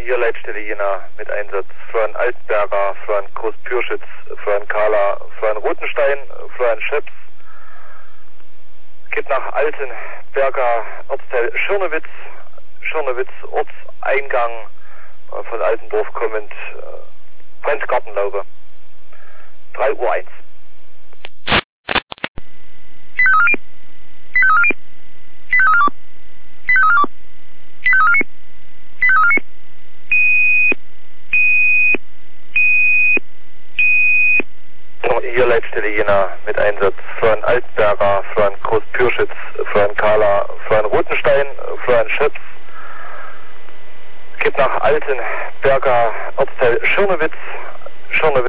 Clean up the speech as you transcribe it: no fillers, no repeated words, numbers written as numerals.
Hier Leitstelle Jena mit Einsatz Florian Altenberger, Florian Groß-Pürschitz, Florian Kahler, Florian Rotenstein, Florian Scheps. Geht nach Altenberger, Ortsteil Schirnewitz, Ortseingang von Altendorf kommend, Brenzgartenlaube, 3:01 Uhr. Hier Leitstelle Jena mit Einsatz Florian Altenberger, Florian Groß-Pürschitz, Florian Kahler, Florian Rotenstein, Florian Scheps. Geht nach Altenberger, Ortsteil Schirnewitz,